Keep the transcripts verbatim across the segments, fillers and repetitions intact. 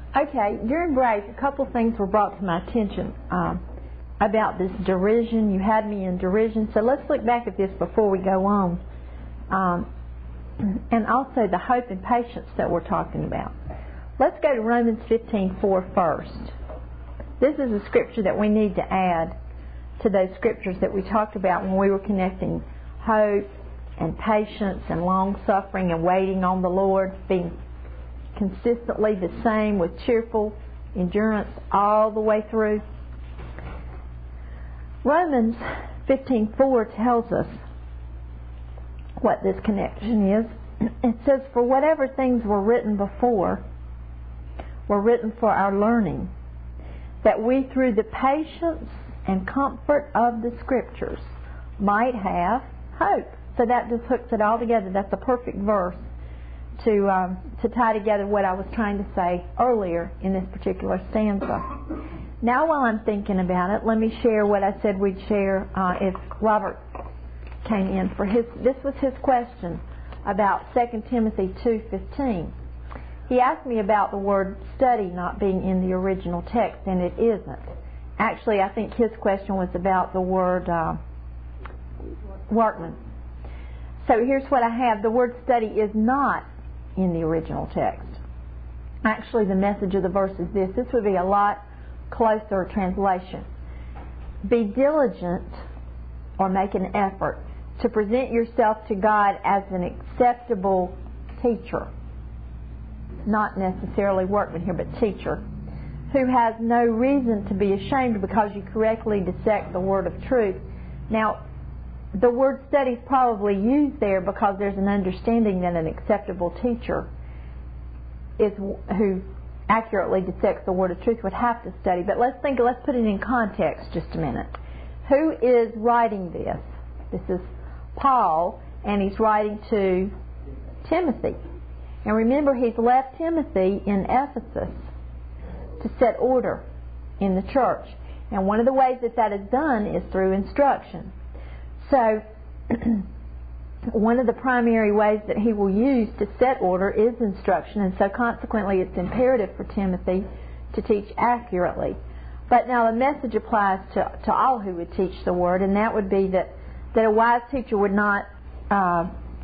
Okay, during break, a couple things were brought to my attention um, about this derision. You had me in derision, so let's look back at this before we go on. Um, and also the hope and patience that we're talking about. Let's go to Romans fifteen four first. This is a scripture that we need to add to those scriptures that we talked about when we were connecting hope and patience and long-suffering and waiting on the Lord, being consistently the same with cheerful endurance all the way through. Romans fifteen four tells us what this connection is. It says, "For whatever things were written before were written for our learning, that we through the patience and comfort of the Scriptures might have hope." So that just hooks it all together. That's a perfect verse to um, to tie together what I was trying to say earlier in this particular stanza. Now while I'm thinking about it, let me share what I said we'd share uh, if Robert came in for his. This was his question about Second Timothy two fifteen. He asked me about the word study not being in the original text, and it isn't. Actually, I think his question was about the word uh, workman. So here's what I have. The word study is not in the original text. Actually, the message of the verse is this. This would be a lot closer translation. Be diligent, or make an effort, to present yourself to God as an acceptable teacher. Not necessarily workman here, but teacher, who has no reason to be ashamed because you correctly dissect the word of truth. Now, the word study is probably used there because there's an understanding that an acceptable teacher is who accurately dissects the word of truth would have to study. But let's think, let's put it in context just a minute. Who is writing this? This is Paul, and he's writing to Timothy. And remember, he's left Timothy in Ephesus to set order in the church. And one of the ways that that is done is through instruction. So, one of the primary ways that he will use to set order is instruction, and so consequently it's imperative for Timothy to teach accurately. But now the message applies to, to all who would teach the Word, and that would be that, that a wise teacher would not uh,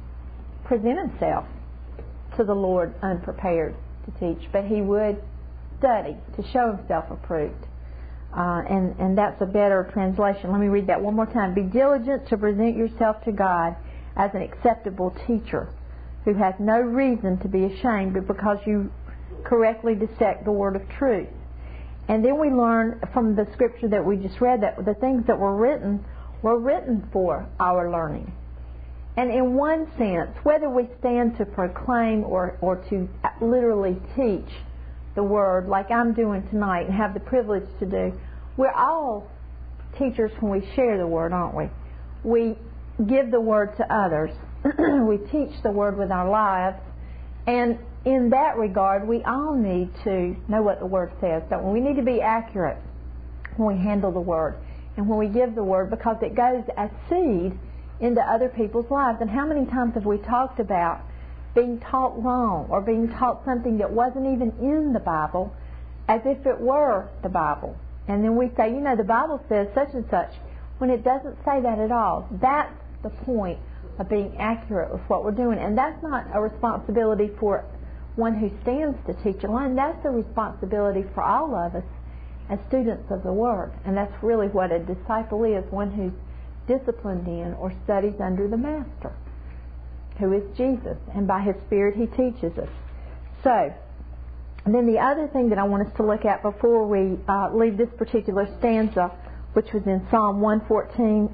present himself to the Lord unprepared to teach, but he would study to show himself approved. Uh, and, and that's a better translation. Let me read that one more time. Be diligent to present yourself to God as an acceptable teacher who has no reason to be ashamed, but because you correctly dissect the word of truth. And then we learn from the scripture that we just read that the things that were written were written for our learning. And in one sense, whether we stand to proclaim or, or to literally teach the Word, like I'm doing tonight and have the privilege to do, we're all teachers when we share the Word, aren't we? We give the Word to others. We teach the Word with our lives. And in that regard, we all need to know what the Word says. So we need to be accurate when we handle the Word and when we give the Word, because it goes as seed into other people's lives. And how many times have we talked about being taught wrong or being taught something that wasn't even in the Bible as if it were the Bible? And then we say, you know, the Bible says such and such, when it doesn't say that at all. That's the point of being accurate with what we're doing. And that's not a responsibility for one who stands to teach alone. That's a responsibility for all of us as students of the Word. And that's really what a disciple is, one who's disciplined in or studies under the Master, who is Jesus, and by His Spirit He teaches us. So, and then the other thing that I want us to look at before we uh, leave this particular stanza, which was in Psalm one fourteen,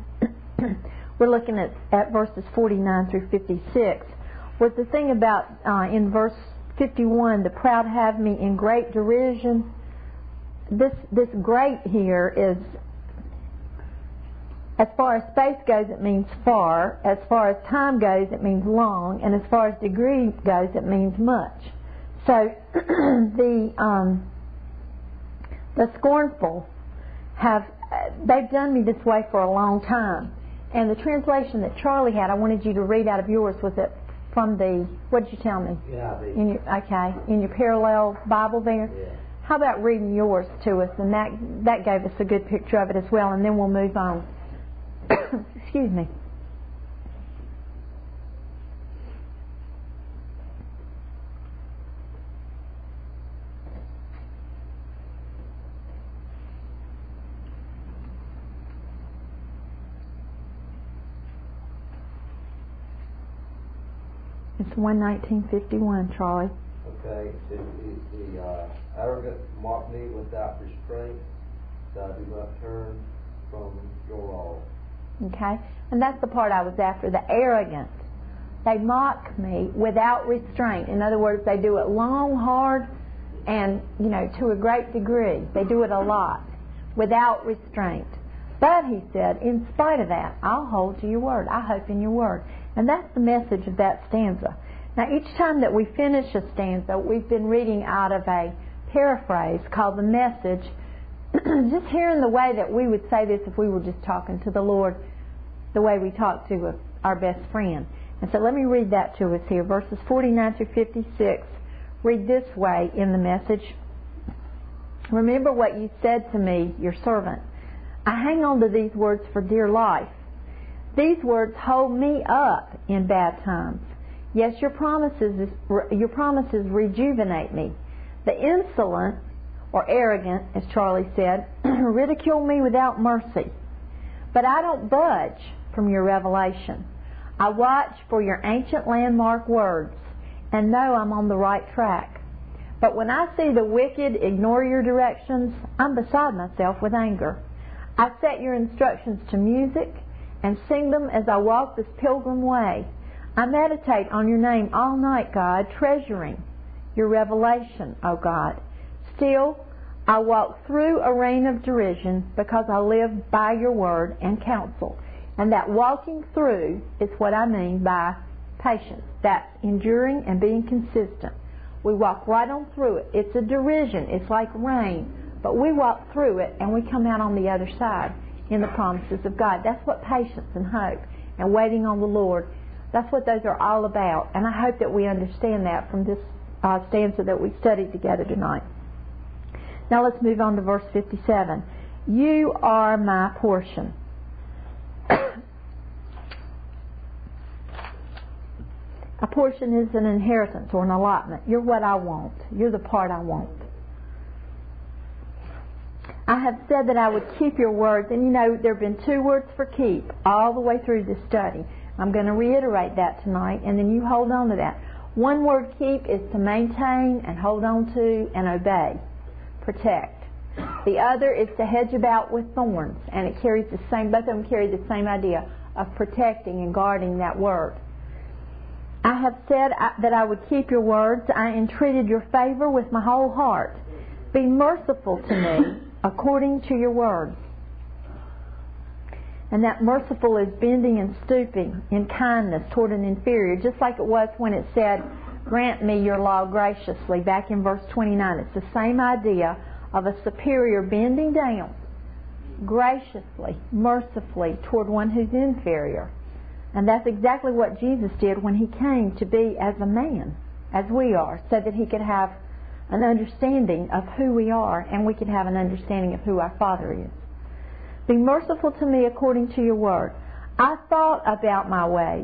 we're looking at, at verses forty-nine through fifty-six, was the thing about uh, in verse fifty-one, the proud have me in great derision. This, this great here is, as far as space goes, it means far. As far as time goes, it means long. And as far as degree goes, it means much. So the um, the scornful have, they've done me this way for a long time. And the translation that Charlie had, I wanted you to read out of yours, was that from the, what did you tell me? Yeah, the, in your, okay, in your parallel Bible there? Yeah. How about reading yours to us? And that, that gave us a good picture of it as well, and then we'll move on. Excuse me. It's one nineteen fifty-one, Charlie. Okay, the, the, the uh, arrogant mock me without restraint, so I do not turn from your law. Okay, and that's the part I was after, the arrogant. They mock me without restraint. In other words, they do it long, hard, and, you know, to a great degree. They do it a lot, without restraint. But, he said, in spite of that, I'll hold to your word. I hope in your word. And that's the message of that stanza. Now, each time that we finish a stanza, we've been reading out of a paraphrase called The Message, just hearing the way that we would say this if we were just talking to the Lord, the way we talk to a, our best friend. And so let me read that to us here. Verses forty-nine through fifty-six read this way in The Message. Remember what you said to me, your servant. I hang on to these words for dear life. These words hold me up in bad times. Yes, your promises, your promises rejuvenate me. The insolent, or arrogant, as Charlie said, ridicule me without mercy. But I don't budge from your revelation. I watch for your ancient landmark words and know I'm on the right track. But when I see the wicked ignore your directions, I'm beside myself with anger. I set your instructions to music and sing them as I walk this pilgrim way. I meditate on your name all night, God, treasuring your revelation, O God. Still, I walk through a rain of derision because I live by your word and counsel. And that walking through is what I mean by patience. That's enduring and being consistent. We walk right on through it. It's a derision. It's like rain. But we walk through it and we come out on the other side in the promises of God. That's what patience and hope and waiting on the Lord, that's what those are all about. And I hope that we understand that from this uh, stanza that we studied together tonight. Now let's move on to verse fifty-seven. You are my portion. A portion is an inheritance or an allotment. You're what I want. You're the part I want. I have said that I would keep your words. And you know, there have been two words for keep all the way through this study. I'm going to reiterate that tonight, and then you hold on to that. One word, keep, is to maintain and hold on to and obey, protect. The other is to hedge about with thorns, and it carries the same, both of them carry the same idea of protecting and guarding that word. I have said that I would keep your words. I entreated your favor with my whole heart. Be merciful to me according to your word. And that merciful is bending and stooping in kindness toward an inferior, just like it was when it said, grant me your law graciously, back in verse twenty-nine. It's the same idea of a superior bending down graciously, mercifully toward one who's inferior. And that's exactly what Jesus did when he came to be as a man, as we are, so that he could have an understanding of who we are and we could have an understanding of who our Father is. Be merciful to me according to your word. I thought about my ways.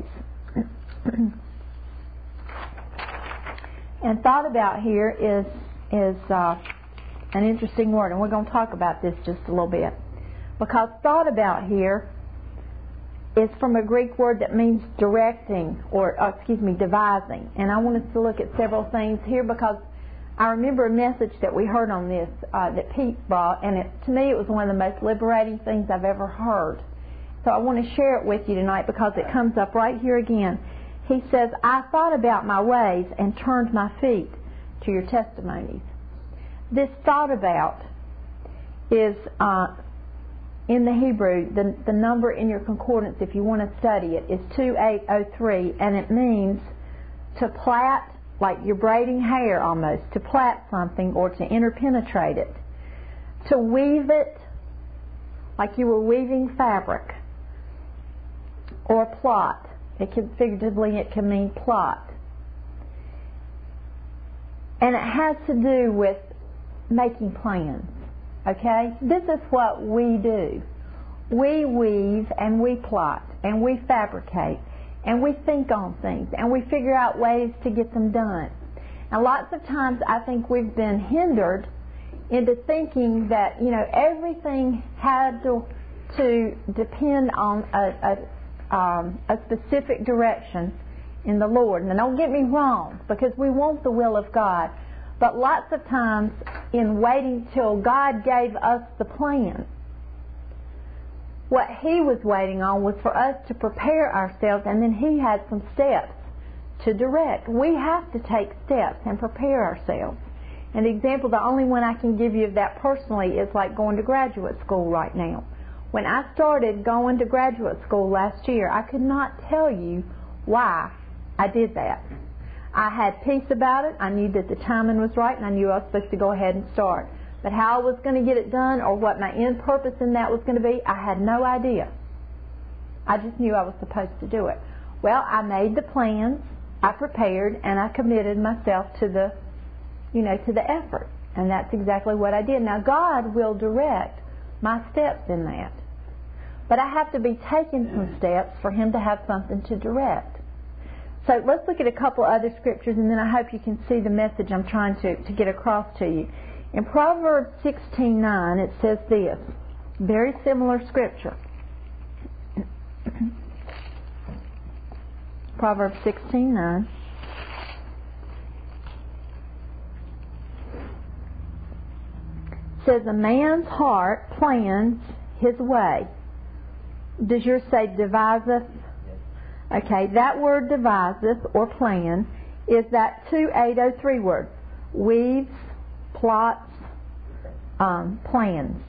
And thought about here is is uh, an interesting word, and we're going to talk about this just a little bit. Because thought about here is from a Greek word that means directing, or uh, excuse me, devising. And I want us to look at several things here because I remember a message that we heard on this uh, that Pete brought, and it, to me it was one of the most liberating things I've ever heard. So I want to share it with you tonight because it comes up right here again. He says, I thought about my ways and turned my feet to your testimonies. This thought about is, uh, in the Hebrew, the, the number in your concordance, if you want to study it, is two eight oh three, and it means to plait, like you're braiding hair almost, to plait something or to interpenetrate it. To weave it, like you were weaving fabric. Or plot. It can, figuratively, it can mean plot. And it has to do with making plans. Okay? This is what we do. We weave and we plot and we fabricate and we think on things and we figure out ways to get them done. And lots of times I think we've been hindered into thinking that, you know, everything had to, to depend on a, a, um, a specific direction in the Lord. Now don't get me wrong, because we want the will of God. But lots of times in waiting till God gave us the plan, what He was waiting on was for us to prepare ourselves, and then He had some steps to direct. We have to take steps and prepare ourselves. An example, the only one I can give you of that personally, is like going to graduate school right now. When I started going to graduate school last year, I could not tell you why I did that. I had peace about it. I knew that the timing was right, and I knew I was supposed to go ahead and start. But how I was going to get it done or what my end purpose in that was going to be, I had no idea. I just knew I was supposed to do it. Well, I made the plans, I prepared, and I committed myself to the, you know, to the effort. And that's exactly what I did. Now, God will direct my steps in that. But I have to be taking some steps for Him to have something to direct. So let's look at a couple other scriptures, and then I hope you can see the message I'm trying to, to get across to you. In Proverbs sixteen nine, it says this, very similar scripture. Proverbs sixteen nine. Says, a man's heart plans his way. Does yours say deviseth? Okay, that word deviseth or plan is that two eight oh three word. Weaves, plots, um, plans.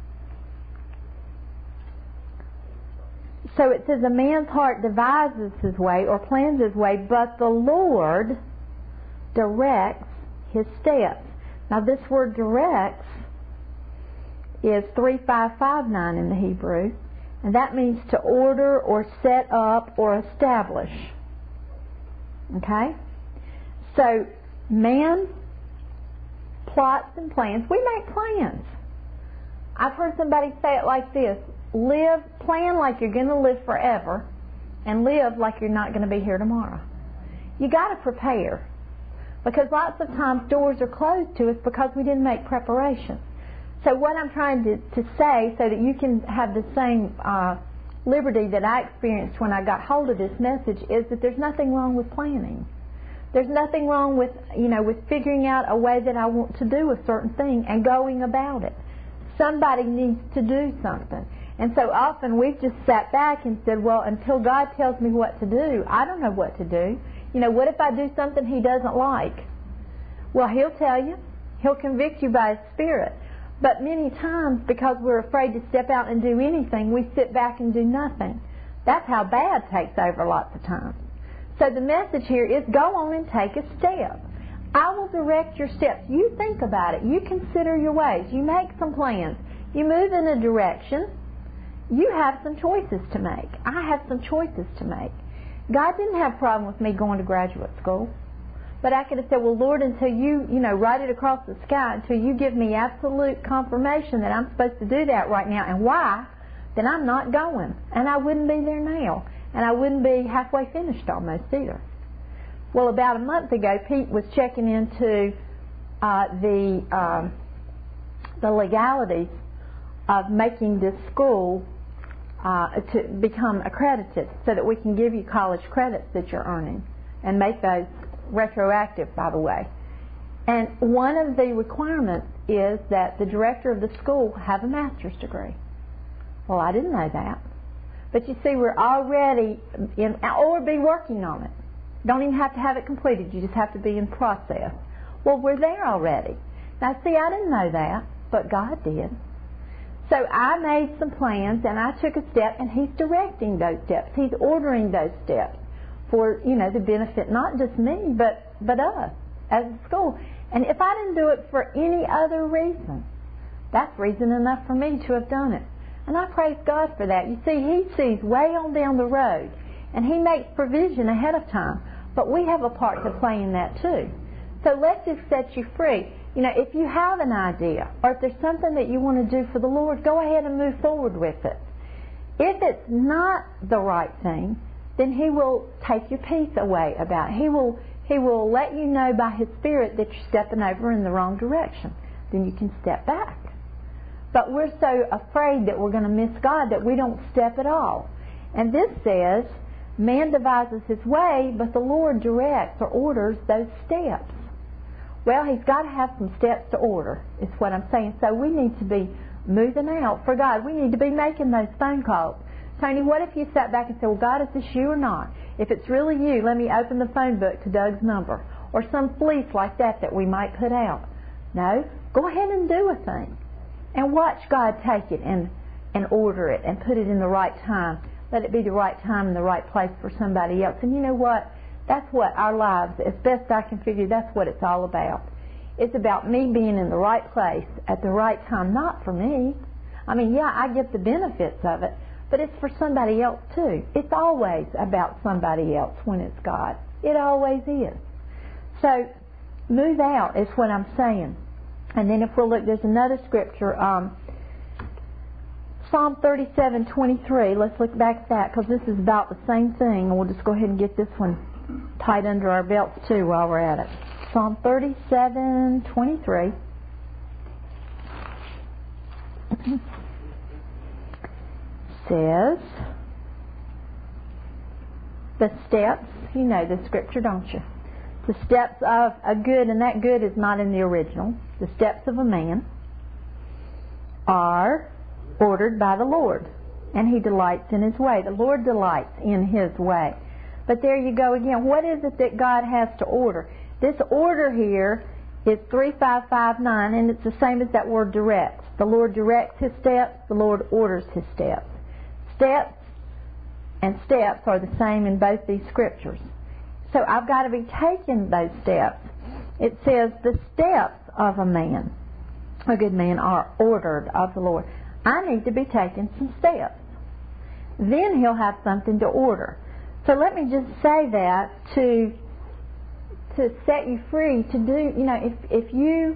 So it says a man's heart devises his way or plans his way, but the Lord directs his steps. Now this word directs is three five five nine in the Hebrew. And that means to order or set up or establish. Okay? So, man plots and plans. We make plans. I've heard somebody say it like this. Live, plan like you're going to live forever, and live like you're not going to be here tomorrow. You got to prepare. Because lots of times doors are closed to us because we didn't make preparation. So what I'm trying to, to say, so that you can have the same uh, liberty that I experienced when I got hold of this message, is that there's nothing wrong with planning. There's nothing wrong with, you know, with figuring out a way that I want to do a certain thing and going about it. Somebody needs to do something. And so often we've just sat back and said, well, until God tells me what to do, I don't know what to do. You know, what if I do something He doesn't like? Well, He'll tell you. He'll convict you by His Spirit. But many times, because we're afraid to step out and do anything, we sit back and do nothing. That's how bad takes over lots of times. So the message here is go on and take a step. I will direct your steps. You think about it. You consider your ways. You make some plans. You move in a direction. You have some choices to make. I have some choices to make. God didn't have a problem with me going to graduate school. But I could have said, well, Lord, until you, you know, write it across the sky, until you give me absolute confirmation that I'm supposed to do that right now and why, then I'm not going. And I wouldn't be there now. And I wouldn't be halfway finished almost either. Well, about a month ago, Pete was checking into uh, the, um, the legalities of making this school uh, to become accredited so that we can give you college credits that you're earning and make those retroactive, by the way. And one of the requirements is that the director of the school have a master's degree. Well, I didn't know that. But you see, we're already in, or be working on it. Don't even have to have it completed. You just have to be in process. Well, we're there already. Now, see, I didn't know that, but God did. So I made some plans, and I took a step, and He's directing those steps. He's ordering those steps for, you know, the benefit not just me, but, but us as a school. And if I didn't do it for any other reason, that's reason enough for me to have done it. And I praise God for that. You see, He sees way on down the road. And He makes provision ahead of time. But we have a part to play in that too. So let's just set you free. You know, if you have an idea, or if there's something that you want to do for the Lord, go ahead and move forward with it. If it's not the right thing, then He will take your peace away about it. He will, He will let you know by His Spirit that you're stepping over in the wrong direction. Then you can step back. But we're so afraid that we're going to miss God that we don't step at all. And this says, man devises his way, but the Lord directs or orders those steps. Well, He's got to have some steps to order, is what I'm saying. So we need to be moving out for God. We need to be making those phone calls. Tony, what if you sat back and said, well, God, is this you or not? If it's really you, let me open the phone book to Doug's number. Or some fleece like that that we might put out. No, go ahead and do a thing. And watch God take it and, and order it and put it in the right time. Let it be the right time and the right place for somebody else. And you know what? That's what our lives, as best I can figure, that's what it's all about. It's about me being in the right place at the right time, not for me. I mean, yeah, I get the benefits of it, but it's for somebody else too. It's always about somebody else when it's God. It always is. So, move out is what I'm saying. And then if we'll look, there's another scripture, um, Psalm thirty-seven twenty-three. Let's look back at that because this is about the same thing. And we'll just go ahead and get this one tied under our belts too while we're at it. Psalm thirty-seven twenty-three. Says, the steps, you know the scripture, don't you? The steps of a good, and that good is not in the original, the steps of a man are ordered by the Lord, and He delights in His way. The Lord delights in His way. But there you go again. What is it that God has to order? This order here is three five five nine, and it's the same as that word directs. The Lord directs His steps, the Lord orders His steps. Steps and steps are the same in both these scriptures. So I've got to be taking those steps. It says the steps of a man, a good man, are ordered of the Lord. I need to be taking some steps. Then He'll have something to order. So let me just say that to to set you free to do, you know, if, if you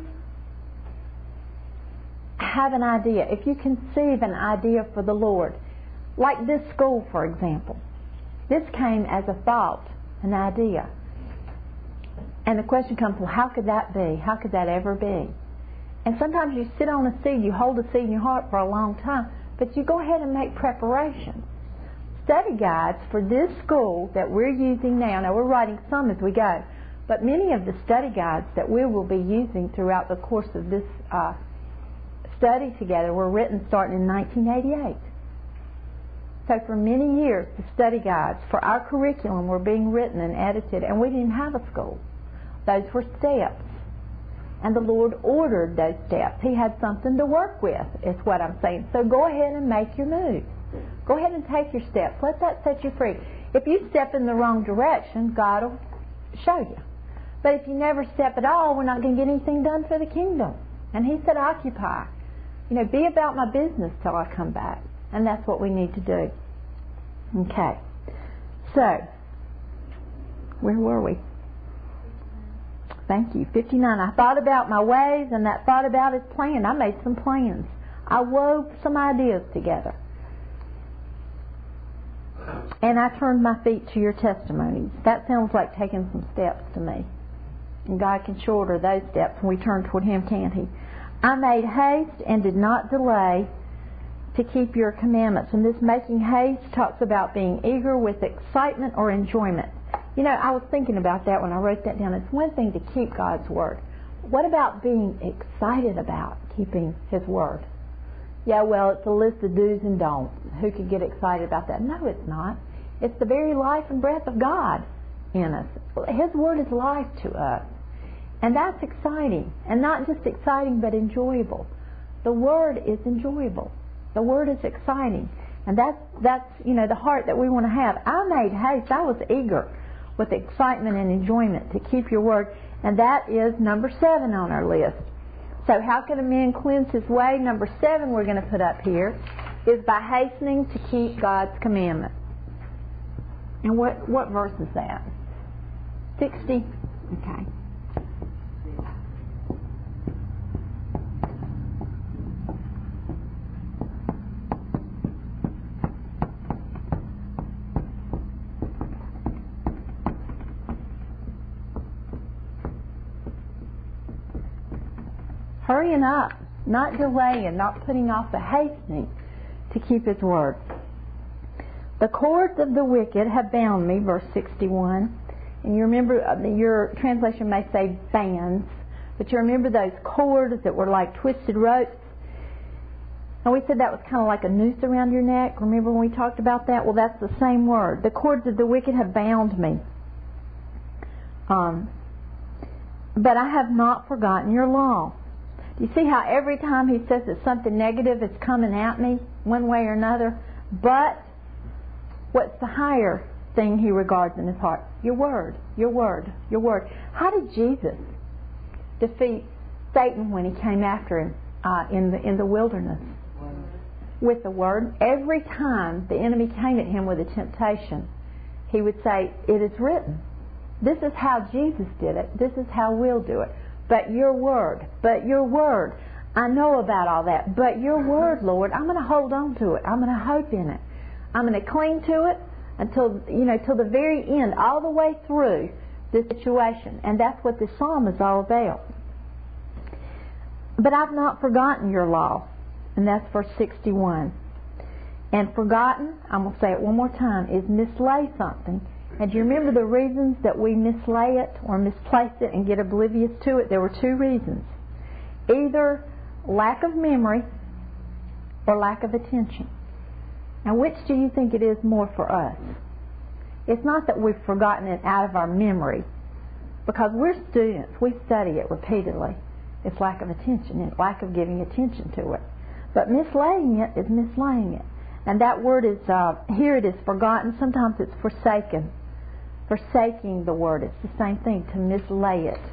have an idea, if you conceive an idea for the Lord, like this school, for example. This came as a thought, an idea. And the question comes, well, how could that be? How could that ever be? And sometimes you sit on a seed, you hold a seed in your heart for a long time, but you go ahead and make preparations. Study guides for this school that we're using now, now we're writing some as we go, but many of the study guides that we will be using throughout the course of this uh, study together were written starting in nineteen eighty-eight. So for many years, the study guides for our curriculum were being written and edited, and we didn't have a school. Those were steps. And the Lord ordered those steps. He had something to work with, is what I'm saying. So go ahead and make your move. Go ahead and take your steps. Let that set you free. If you step in the wrong direction, God will show you. But if you never step at all, we're not going to get anything done for the kingdom. And He said, occupy. You know, be about my business till I come back. And that's what we need to do. Okay. So, where were we? Thank you. fifty-nine. I thought about my ways, and that thought about His plan. I made some plans. I wove some ideas together. And I turned my feet to your testimonies. That sounds like taking some steps to me. And God can shorter those steps when we turn toward Him, can't He? I made haste and did not delay to keep your commandments. And this making haste talks about being eager with excitement or enjoyment. You know, I was thinking about that when I wrote that down. It's one thing to keep God's Word. What about being excited about keeping His Word? Yeah, well, it's a list of do's and don'ts. Who could get excited about that? No, it's not. It's the very life and breath of God in us. His Word is life to us. And that's exciting. And not just exciting, but enjoyable. The Word is enjoyable. The Word is exciting. And that's, that's, you know, the heart that we want to have. I made haste. I was eager with excitement and enjoyment to keep your Word. And that is number seven on our list. So how can a man cleanse his way? Number seven we're going to put up here is by hastening to keep God's commandments. And what, what verse is that? sixty? Okay. Hurrying up, not delaying, not putting off, but hastening to keep His word. The cords of the wicked have bound me, verse sixty-one. And you remember, your translation may say bands, but you remember those cords that were like twisted ropes? And we said that was kind of like a noose around your neck. Remember when we talked about that? Well, that's the same word. The cords of the wicked have bound me. Um, but I have not forgotten your law. Do you see how every time he says that something negative is coming at me, one way or another? But what's the higher thing he regards in his heart? Your word, your word, your word. How did Jesus defeat Satan when he came after him uh, in the in the wilderness? With the word. Every time the enemy came at him with a temptation, he would say, "It is written." This is how Jesus did it. This is how we'll do it. But your word, but your word. I know about all that, but your word, Lord, I'm going to hold on to it. I'm going to hope in it. I'm going to cling to it until, you know, till the very end, all the way through this situation. And that's what this psalm is all about. But I've not forgotten your law. And that's verse sixty-one. And forgotten, I'm going to say it one more time, is mislay something. And do you remember the reasons that we mislay it or misplace it and get oblivious to it? There were two reasons. Either lack of memory or lack of attention. Now, which do you think it is more for us? It's not that we've forgotten it out of our memory, because we're students. We study it repeatedly. It's lack of attention and lack of giving attention to it. But mislaying it is mislaying it. And that word is, uh, here it is forgotten. Sometimes it's forsaken. Forsaking the word. It's the same thing, to mislay it.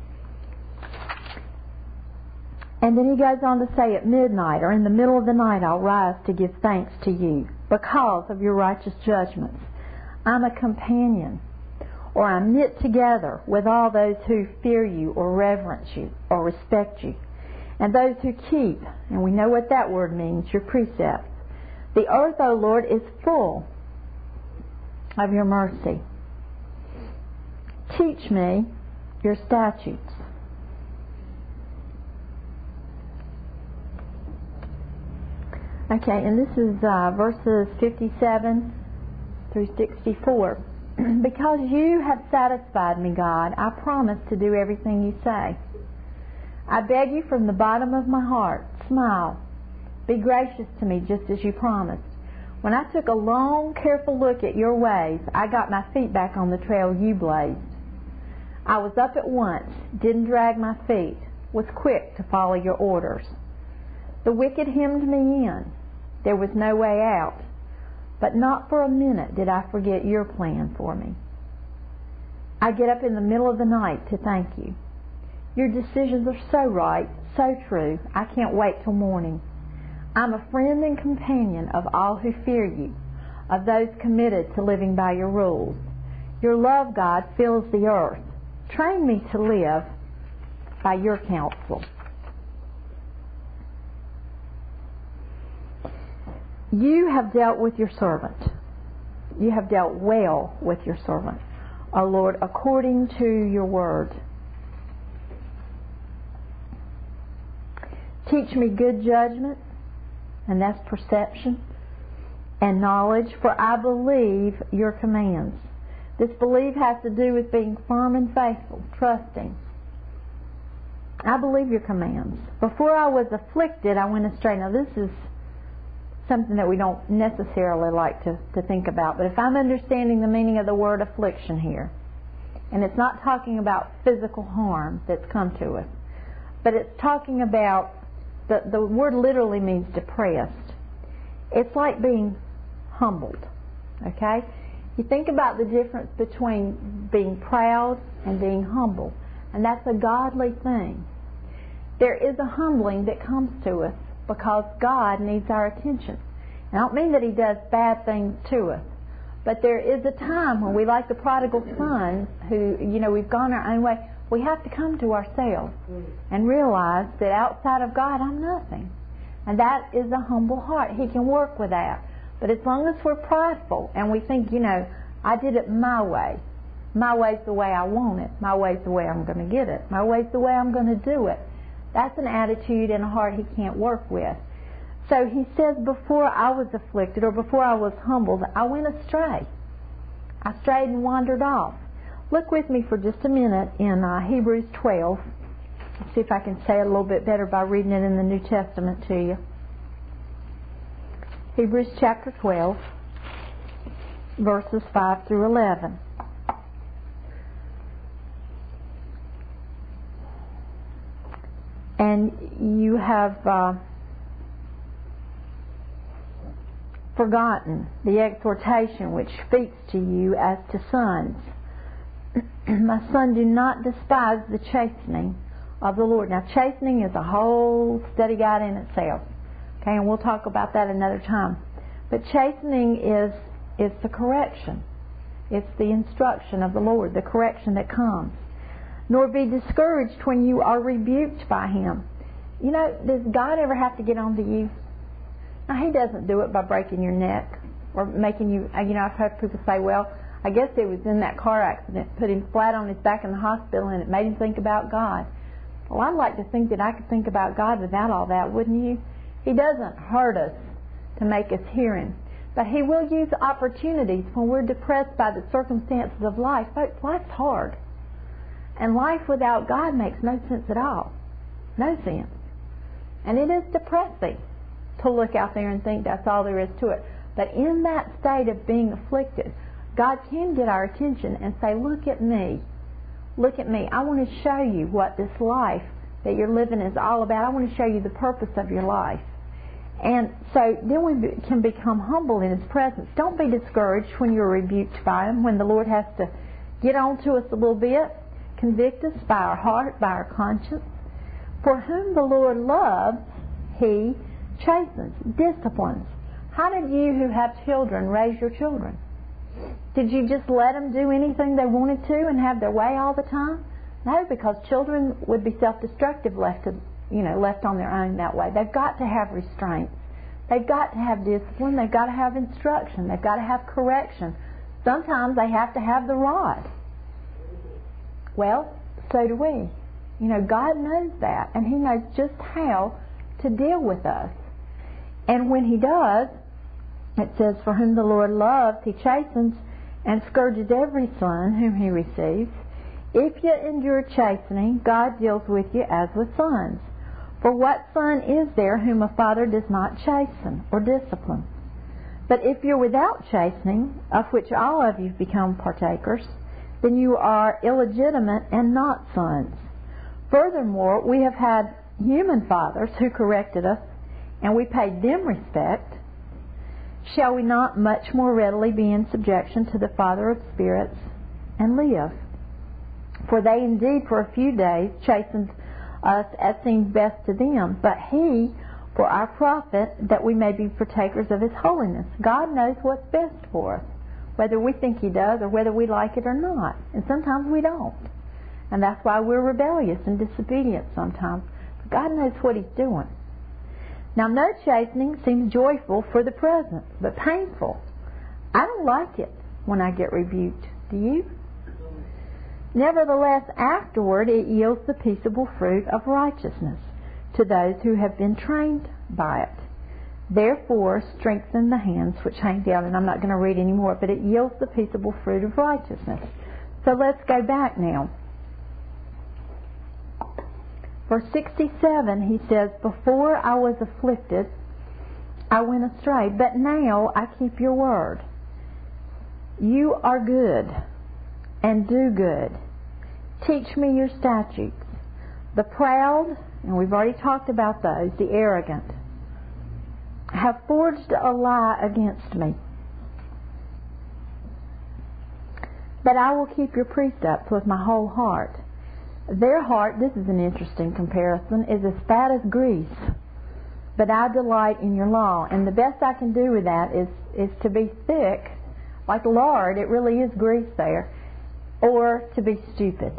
And then he goes on to say, at midnight or in the middle of the night I'll rise to give thanks to you because of your righteous judgments. I'm a companion, or I'm knit together with all those who fear you or reverence you or respect you, and those who keep, and we know what that word means, your precepts. The earth, O Lord, is full of your mercy. Teach me your statutes. Okay, and this is uh, verses fifty-seven through sixty-four. Because you have satisfied me, God, I promise to do everything you say. I beg you from the bottom of my heart, smile. Be gracious to me just as you promised. When I took a long, careful look at your ways, I got my feet back on the trail you blazed. I was up at once, didn't drag my feet, was quick to follow your orders. The wicked hemmed me in. There was no way out. But not for a minute did I forget your plan for me. I get up in the middle of the night to thank you. Your decisions are so right, so true, I can't wait till morning. I'm a friend and companion of all who fear you, of those committed to living by your rules. Your love, God, fills the earth. Train me to live by your counsel. You have dealt with your servant. You have dealt well with your servant, O Lord, according to your word. Teach me good judgment, and that's perception, and knowledge, for I believe your commands. This belief has to do with being firm and faithful, trusting. I believe your commands. Before I was afflicted, I went astray. Now this is something that we don't necessarily like to, to think about. But if I'm understanding the meaning of the word affliction here, and it's not talking about physical harm that's come to us, but it's talking about, the, the word literally means depressed. It's like being humbled, okay? You think about the difference between being proud and being humble, and that's a godly thing. There is a humbling that comes to us because God needs our attention. I don't mean that He does bad things to us, But there is a time when we, like the prodigal son, who, you know, we've gone our own way, we have to come to ourselves and realize that outside of God, I'm nothing. And that is a humble heart. He can work with that. But as long as we're prideful and we think, you know, I did it my way. My way's the way I want it. My way's the way I'm going to get it. My way's the way I'm going to do it. That's an attitude and a heart He can't work with. So He says, before I was afflicted or before I was humbled, I went astray. I strayed and wandered off. Look with me for just a minute in uh, Hebrews twelve. Let's see if I can say it a little bit better by reading it in the New Testament to you. Hebrews chapter twelve, verses five through eleven. And you have uh, forgotten the exhortation which speaks to you as to sons. My son, do not despise the chastening of the Lord. Now, chastening is a whole study guide in itself. Okay, and we'll talk about that another time. But chastening is is the correction. It's the instruction of the Lord, the correction that comes. Nor be discouraged when you are rebuked by Him. You know, does God ever have to get on to you? Now, He doesn't do it by breaking your neck or making you, you know, I've heard people say, well, I guess it was in that car accident, put him flat on his back in the hospital, and it made him think about God. Well, I'd like to think that I could think about God without all that, wouldn't you? He doesn't hurt us to make us hear Him. But He will use opportunities when we're depressed by the circumstances of life. Folks, life's hard. And life without God makes no sense at all. No sense. And it is depressing to look out there and think that's all there is to it. But in that state of being afflicted, God can get our attention and say, look at me. Look at me. I want to show you what this life that you're living is all about. I want to show you the purpose of your life. And so then we can become humble in His presence. Don't be discouraged when you're rebuked by Him, when the Lord has to get on to us a little bit, convict us by our heart, by our conscience. For whom the Lord loves, He chastens, disciplines. How did you who have children raise your children? Did you just let them do anything they wanted to and have their way all the time? No, because children would be self-destructive left to, you know, left on their own that way. They've got to have restraints. They've got to have discipline. They've got to have instruction. They've got to have correction. Sometimes they have to have the rod. Well, so do we. You know, God knows that, and He knows just how to deal with us. And when He does, it says, for whom the Lord loves, He chastens and scourges every son whom He receives. If you endure chastening, God deals with you as with sons. For what son is there whom a father does not chasten or discipline? But if you're without chastening, of which all of you become partakers, then you are illegitimate and not sons. Furthermore, we have had human fathers who corrected us, and we paid them respect. Shall we not much more readily be in subjection to the Father of spirits and live? For they indeed for a few days chastened us as seemed best to them, but He for our profit, that we may be partakers of His holiness. God knows what's best for us, whether we think He does or whether we like it or not. And sometimes we don't. And that's why we're rebellious and disobedient sometimes. But God knows what He's doing. Now, no chastening seems joyful for the present, but painful. I don't like it when I get rebuked. Do you? Nevertheless, afterward it yields the peaceable fruit of righteousness to those who have been trained by it. Therefore, strengthen the hands which hang down. And I'm not going to read any more, but it yields the peaceable fruit of righteousness. So let's go back now. Verse sixty-seven, he says, before I was afflicted, I went astray, but now I keep your word. You are good and do good. Teach me your statutes. The proud, and we've already talked about those, the arrogant, have forged a lie against me. But I will keep your precepts with my whole heart. Their heart, this is an interesting comparison, is as fat as grease. But I delight in your law. And the best I can do with that is, is to be thick like lard, it really is grease there, or to be stupid.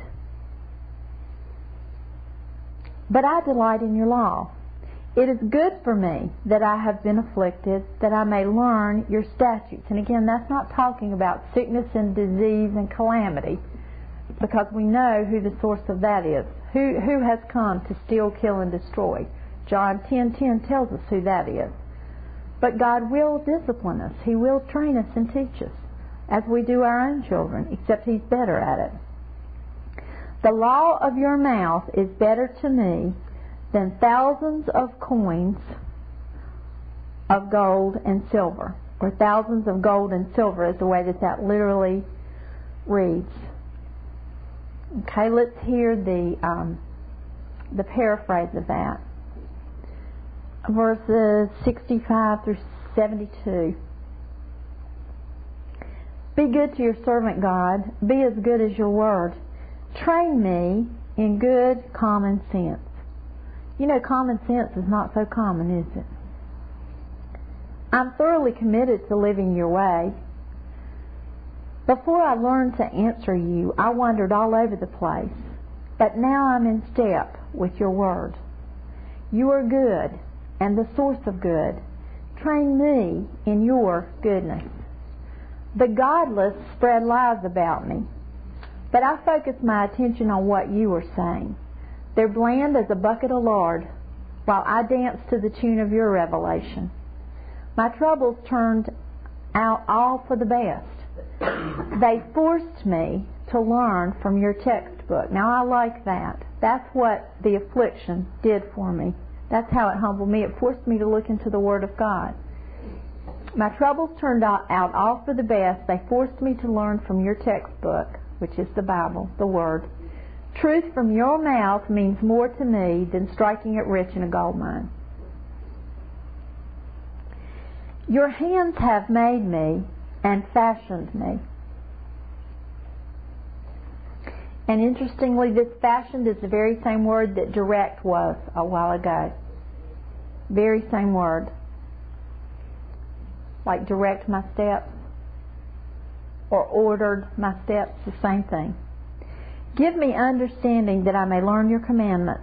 But I delight in your law. It is good for me that I have been afflicted, that I may learn your statutes. And again, that's not talking about sickness and disease and calamity, because we know who the source of that is. Who, who has come to steal, kill, and destroy? John ten ten tells us who that is. But God will discipline us. He will train us and teach us, as we do our own children, except He's better at it. The law of your mouth is better to me than thousands of coins of gold and silver. Or thousands of gold and silver is the way that that literally reads. Okay, let's hear the um, the paraphrase of that. Verses sixty-five through seventy-two. Be good to your servant, God. Be as good as your word. Train me in good common sense. You know, common sense is not so common, is it? I'm thoroughly committed to living your way. Before I learned to answer you, I wandered all over the place. But now I'm in step with your word. You are good and the source of good. Train me in your goodness. The godless spread lies about me, but I focus my attention on what you are saying. They're bland as a bucket of lard, while I dance to the tune of your revelation. My troubles turned out all for the best. They forced me to learn from your textbook. Now I like that. That's what the affliction did for me. That's how it humbled me. It forced me to look into the Word of God. My troubles turned out all for the best. They forced me to learn from your textbook, which is the Bible, the Word. Truth from your mouth means more to me than striking it rich in a gold mine. Your hands have made me and fashioned me. And interestingly, this fashioned is the very same word that direct was a while ago. Very same word. Like direct my steps or ordered my steps, the same thing. Give me understanding that I may learn your commandments.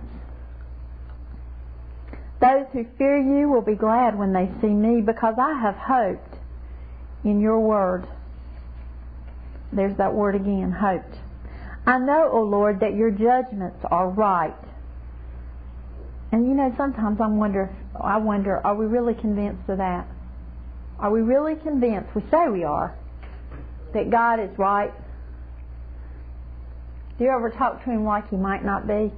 Those who fear you will be glad when they see me, because I have hoped in your word. There's that word again, hoped. I know, O Lord, that your judgments are right. And you know, sometimes I wonder, I wonder, are we really convinced of that? Are we really convinced, we say we are, that God is right? Do you ever talk to Him like He might not be?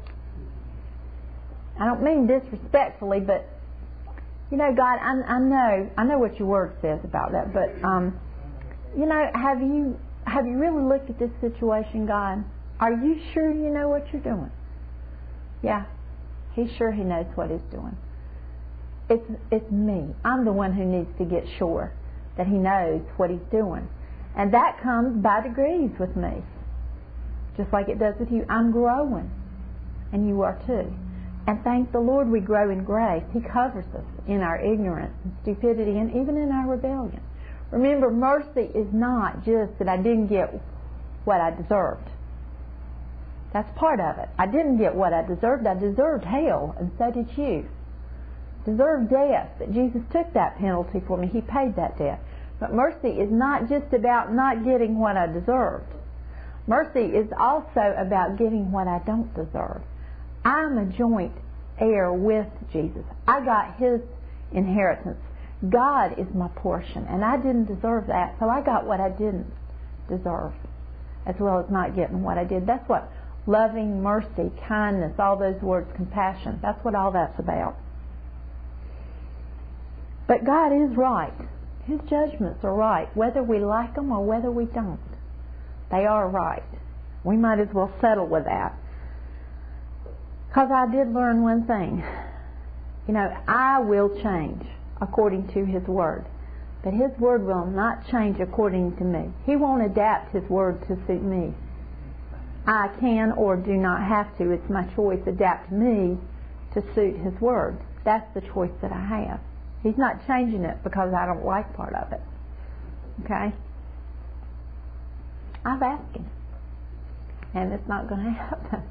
I don't mean disrespectfully, but you know, God, I, I know, I know what your word says about that. But um, you know, have you have you really looked at this situation, God? Are you sure you know what you're doing? Yeah, He's sure He knows what He's doing. It's it's me. I'm the one who needs to get sure that He knows what He's doing, and that comes by degrees with me. Just like it does with you. I'm growing, and you are too. And thank the Lord we grow in grace. He covers us in our ignorance and stupidity and even in our rebellion. Remember, mercy is not just that I didn't get what I deserved. That's part of it. I didn't get what I deserved. I deserved hell, and so did you. Deserved death, but Jesus took that penalty for me. He paid that debt. But mercy is not just about not getting what I deserved. Mercy is also about getting what I don't deserve. I'm a joint heir with Jesus. I got His inheritance. God is my portion, and I didn't deserve that, so I got what I didn't deserve, as well as not getting what I did. That's what loving, mercy, kindness, all those words, compassion, that's what all that's about. But God is right. His judgments are right, whether we like them or whether we don't. They are right. We might as well settle with that. Because I did learn one thing. You know, I will change according to His Word. But His Word will not change according to me. He won't adapt His Word to suit me. I can or do not have to. It's my choice. Adapt me to suit His Word. That's the choice that I have. He's not changing it because I don't like part of it. Okay? I've asked Him. And it's not going to happen.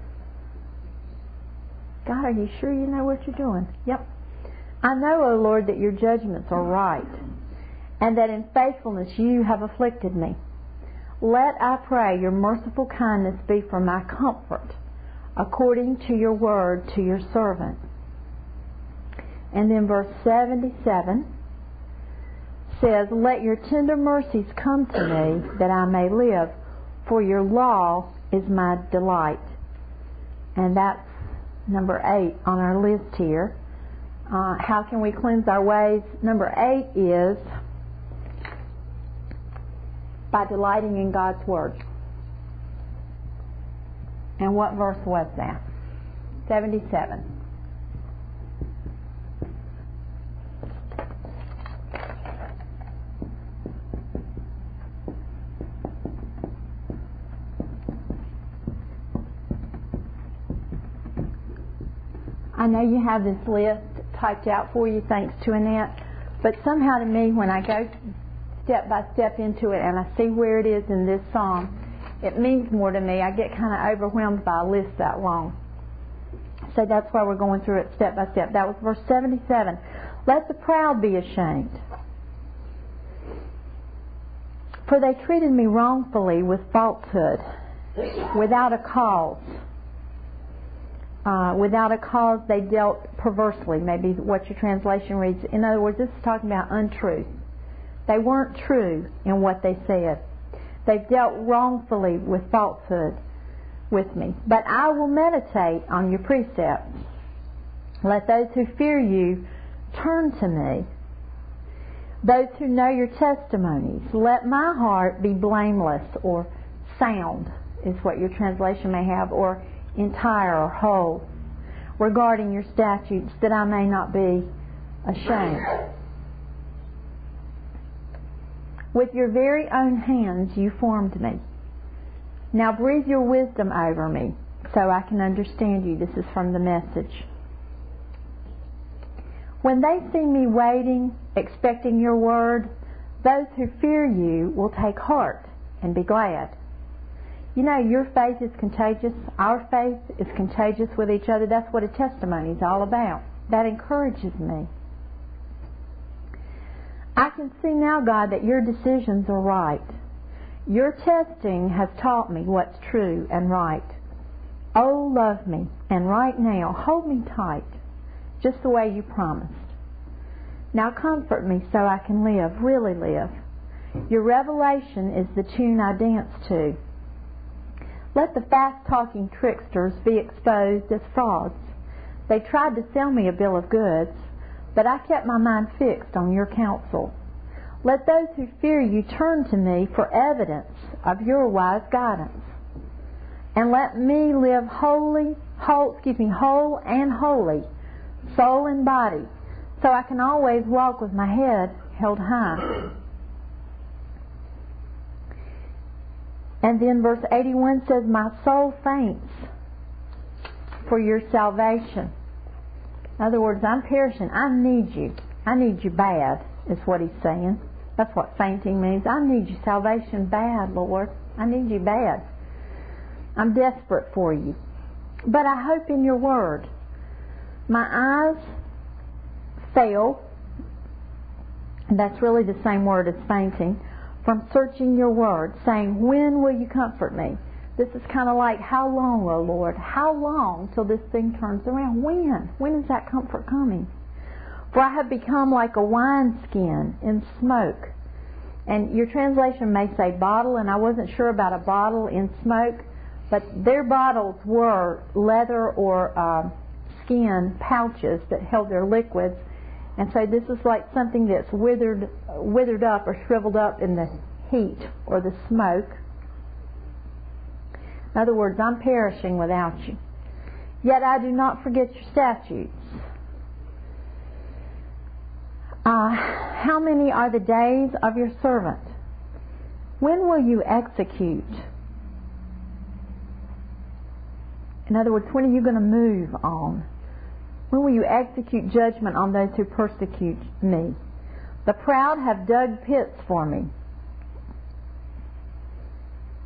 God, are you sure you know what you're doing? Yep. I know, O Lord, that your judgments are right, and that in faithfulness you have afflicted me. Let, I pray, your merciful kindness be for my comfort, according to your word to your servant. And then verse seventy-seven says, let your tender mercies come to me, that I may live, for your law is my delight. And that's number eight on our list here. Uh, how can we cleanse our ways? Number eight is by delighting in God's Word. And what verse was that? seventy-seven. I know you have this list typed out for you, thanks to Annette, but somehow to me, when I go step by step into it and I see where it is in this psalm, it means more to me. I get kind of overwhelmed by a list that long. So that's why we're going through it step by step. That was verse seventy-seven. Let the proud be ashamed, for they treated me wrongfully with falsehood, without a cause. Uh, without a cause they dealt perversely, maybe what your translation reads. In other words, this is talking about untruth. They weren't true in what they said. They've dealt wrongfully with falsehood with me. But I will meditate on your precepts. Let those who fear you turn to me. Those who know your testimonies. Let my heart be blameless, or sound is what your translation may have, or entire or whole, regarding your statutes, that I may not be ashamed. With your very own hands you formed me. Now breathe your wisdom over me, so I can understand you. This is from the Message. When they see me waiting, expecting your word, those who fear you will take heart and be glad. You know, your faith is contagious. Our faith is contagious with each other. That's what a testimony is all about. That encourages me. I can see now, God, that your decisions are right. Your testing has taught me what's true and right. Oh, love me, and right now, hold me tight, just the way you promised. Now comfort me so I can live, really live. Your revelation is the tune I dance to. Let the fast-talking tricksters be exposed as frauds. They tried to sell me a bill of goods, but I kept my mind fixed on your counsel. Let those who fear you turn to me for evidence of your wise guidance. And let me live holy, whole, excuse me, whole and holy, soul and body, so I can always walk with my head held high. And then verse eighty-one says, my soul faints for your salvation. In other words, I'm perishing. I need you. I need you bad, is what he's saying. That's what fainting means. I need your salvation bad, Lord. I need you bad. I'm desperate for you. But I hope in your word. My eyes fail, and that's really the same word as fainting, from searching your word, saying, when will you comfort me? This is kind of like, how long, O Lord? How long till this thing turns around? When? When is that comfort coming? For I have become like a wineskin in smoke. And your translation may say bottle, and I wasn't sure about a bottle in smoke, but their bottles were leather or uh, skin pouches that held their liquids. And so this is like something that's withered, withered up or shriveled up in the heat or the smoke. In other words, I'm perishing without you. Yet I do not forget your statutes. Uh, how many are the days of your servant? When will you execute? In other words, when are you going to move on? When will you execute judgment on those who persecute me? The proud have dug pits for me.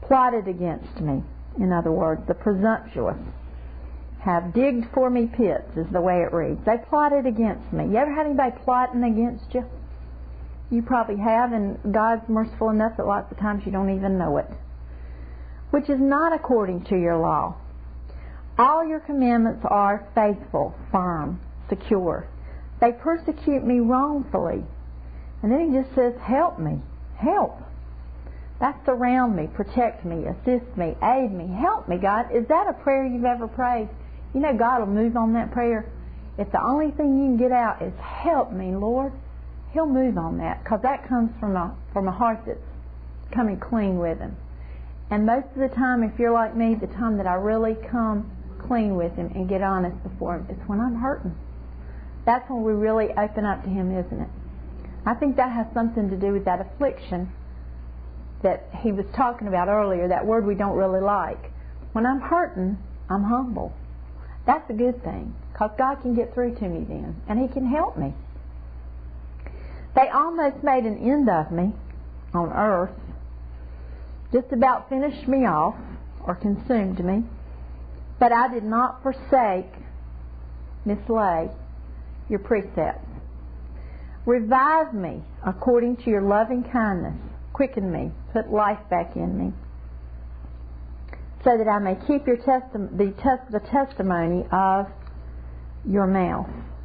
plotted against me. In other words, the presumptuous have digged for me pits, is the way it reads. They plotted against me. You ever had anybody plotting against you? You probably have, and God's merciful enough that lots of times you don't even know it. Which is not according to your law. All your commandments are faithful, firm, secure. They persecute me wrongfully. And then he just says, help me. Help. That's surround me, protect me, assist me, aid me. Help me, God. Is that a prayer you've ever prayed? You know God will move on that prayer. If the only thing you can get out is help me, Lord, He'll move on that, because that comes from a, from a heart that's coming clean with Him. And most of the time, if you're like me, the time that I really come clean with Him and get honest before Him, it's when I'm hurting. That's when we really open up to Him, isn't it? I think that has something to do with that affliction that he was talking about earlier, that word we don't really like. When I'm hurting, I'm humble. That's a good thing, because God can get through to me then, and He can help me. They almost made an end of me on earth, just about finished me off or consumed me, but I did not forsake, mislay your precepts. Revive me according to your loving kindness. Quicken me, put life back in me, so that I may keep your testi- the, tes- the testimony of your mouth.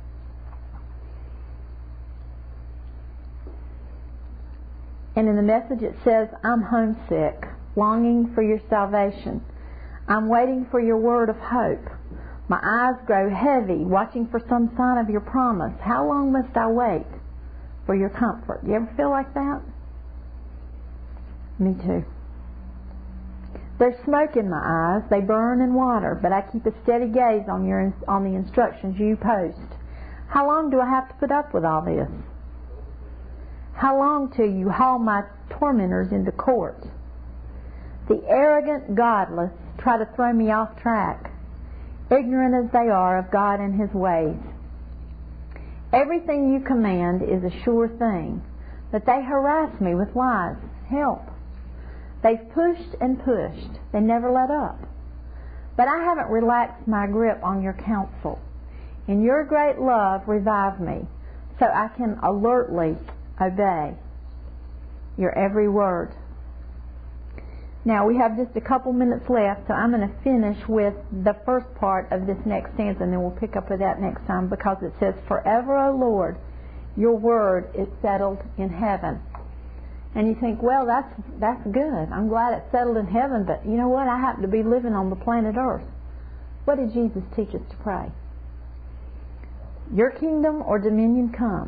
And in the Message it says, I'm homesick, longing for your salvation. I'm waiting for your word of hope. My eyes grow heavy, watching for some sign of your promise. How long must I wait for your comfort? You ever feel like that? Me too. There's smoke in my eyes. They burn and water, but I keep a steady gaze on your on the instructions you post. How long do I have to put up with all this? How long till you haul my tormentors into court? The arrogant, godless try to throw me off track, ignorant as they are of God and His ways. Everything you command is a sure thing, but they harass me with lies. Help. They've pushed and pushed. They never let up. But I haven't relaxed my grip on your counsel. In your great love, revive me, so I can alertly obey your every word. Now, we have just a couple minutes left, so I'm going to finish with the first part of this next stanza, and then we'll pick up with that next time, because it says, Forever, O Lord, your word is settled in heaven. And you think, well, that's that's good. I'm glad it's settled in heaven, but you know what? I happen to be living on the planet Earth. What did Jesus teach us to pray? Your kingdom or dominion come.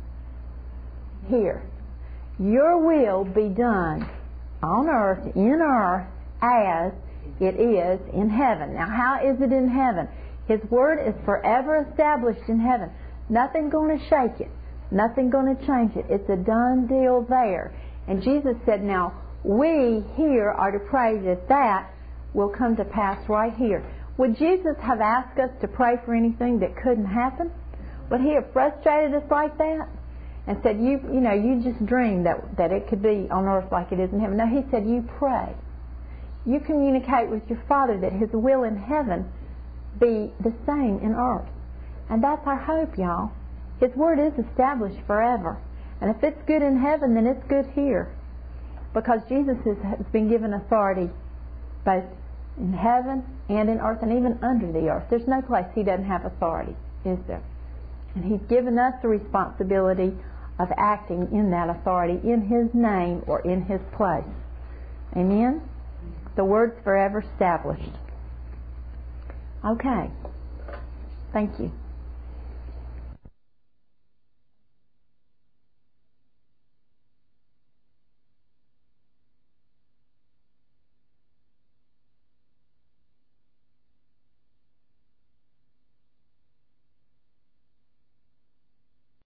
Here. Your will be done on earth, in earth, as it is in heaven. Now, how is it in heaven? His word is forever established in heaven. Nothing going to shake it. Nothing going to change it. It's a done deal there. And Jesus said, now, we here are to pray that that will come to pass right here. Would Jesus have asked us to pray for anything that couldn't happen? Would He have frustrated us like that? And said, you you know, you just dreamed that, that it could be on earth like it is in heaven. No, He said, you pray. You communicate with your Father that His will in heaven be the same in earth. And that's our hope, y'all. His word is established forever. And if it's good in heaven, then it's good here. Because Jesus has, has been given authority both in heaven and in earth and even under the earth. There's no place He doesn't have authority, is there? And He's given us the responsibility of acting in that authority in His name or in His place. Amen? The word's forever established. Okay. Thank you.